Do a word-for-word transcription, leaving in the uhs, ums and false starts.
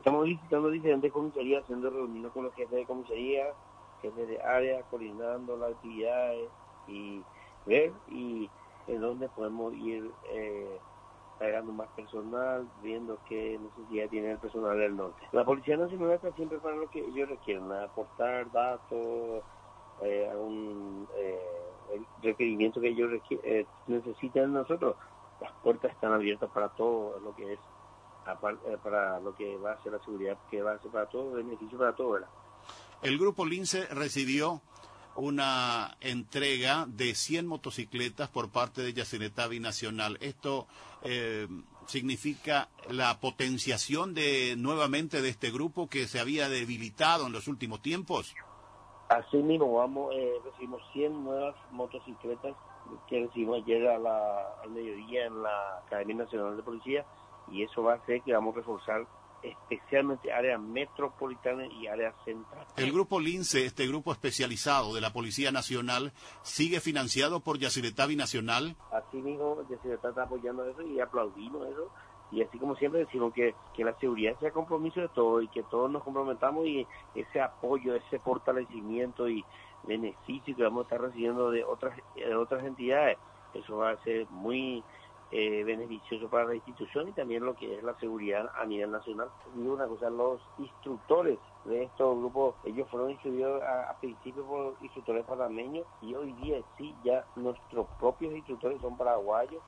Estamos visitando diferentes comisarías, haciendo reuniones con los jefes de comisaría, jefes de área, coordinando las actividades y ver y en dónde podemos ir eh, agregando más personal, viendo qué necesidad tiene el personal del norte. La Policía Nacional está siempre para lo que ellos requieren, aportar datos, eh, algún eh, el requerimiento que ellos requieren, eh, necesitan de nosotros. Las puertas están abiertas para todo lo que es, para lo que va a ser la seguridad, que va a ser para todo, beneficio para todo, ¿verdad? El Grupo Lince recibió una entrega de cien motocicletas por parte de Yacyretá Binacional. Esto eh, significa la potenciación de nuevamente de este grupo que se había debilitado en los últimos tiempos. Así mismo, vamos, eh, recibimos cien nuevas motocicletas que recibimos ayer a la, al mediodía en la Academia Nacional de Policía, y eso va a hacer que vamos a reforzar especialmente áreas metropolitanas y áreas centrales. El Grupo Lince, este grupo especializado de la Policía Nacional, ¿sigue financiado por Yacyretá Binacional? Así mismo, Yacyretá está apoyando eso y aplaudimos eso. Y así como siempre decimos que, que la seguridad sea compromiso de todos y que todos nos comprometamos, y ese apoyo, ese fortalecimiento y beneficio que vamos a estar recibiendo de otras, de otras entidades, eso va a ser muy eh, beneficioso para la institución y también lo que es la seguridad a nivel nacional. Y una cosa, los instructores de estos grupos, ellos fueron instruidos a, a principio por instructores panameños y hoy día sí ya nuestros propios instructores son paraguayos.